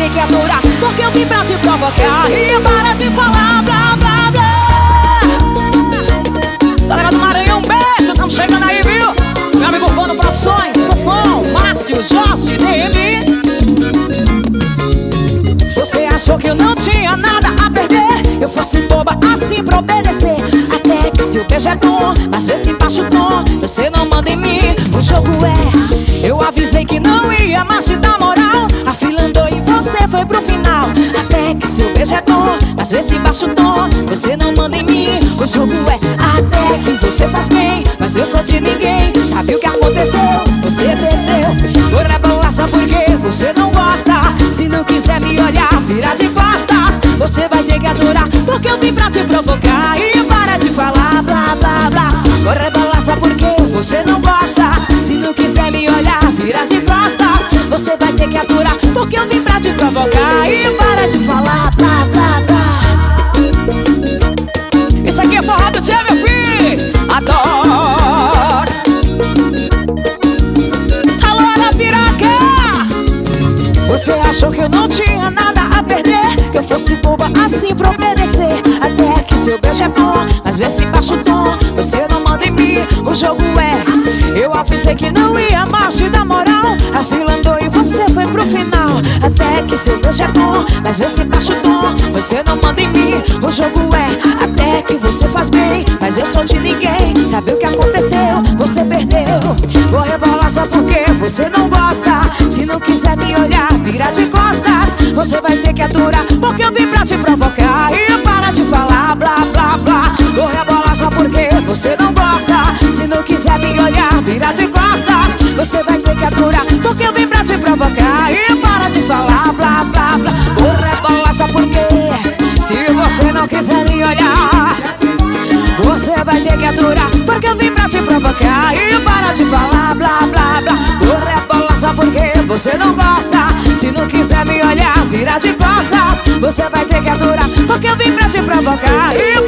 ter que aturar, porque eu vim pra te provocar. E para de falar blá blá blá. Galera do Maranhão, um beijo, tamo chegando aí, viu? Meu amigo Fono Produções, Fofão, Márcio, Jorge, DM. Você achou que eu não tinha nada a perder? Eu fosse boba assim pra obedecer. Até que seu beijo é bom, mas vê se baixa o tom. Você não manda em mim, o jogo é. Eu avisei que não ia mais te dar moral. A fila andou e você foi pro final. Até que seu beijo é bom, mas vê se baixa o tom. Você não manda em mim, o jogo é. Até que você faz bem, mas eu sou de ninguém. Sabe o que aconteceu? Você perdeu. Vou rebolar só porque você não gosta. Se não quiser me olhar, vira de costas. Você vai ter que aturar, porque eu vim pra te provocar. E para de falar blá blá blá. Vou rebolar só porque você não gosta. Se não quiser me olhar, vira de costas. Você vai ter que aturar, porque eu vim pra te provocar. E para de falar blá blá blá. Isso aqui é forró do Tchê, meu filho. Adoro. Alô, Ana Piroca. Você achou que eu não tinha nada a perder? Que eu fosse boba assim pra obedecer. Até que seu beijo é bom, mas vê se baixa o tom. Você não manda em mim, o jogo é. Eu avisei que não ia mais te dar moral. A fila andou e você foi pro final. Até que seu beijo é bom, mas vê se baixa o tom. Você não manda em mim, o jogo é. Até que você faz bem, mas eu sou de ninguém. Sabe o que aconteceu? Você perdeu. Vou rebolar só porque você não gosta. Se não quiser me olhar, vira de costas. Você vai ter que aturar, porque eu vim pra te provocar. E para de falar blá blá blá. Vou rebolar só porque você não gosta. Se não quiser me olhar, vira de costas. Você vai ter que aturar, porque eu vim pra te provocar. E para de falar blá blá blá. Vou rebolar só porque se você não quiser me olhar, você vai ter que aturar, porque eu vim pra te provocar. E para de falar blá blá blá. Vou rebolar só porque você não gosta. Se não quiser me olhar, vira de costas. Você vai ter que aturar, porque eu vim pra te provocar. E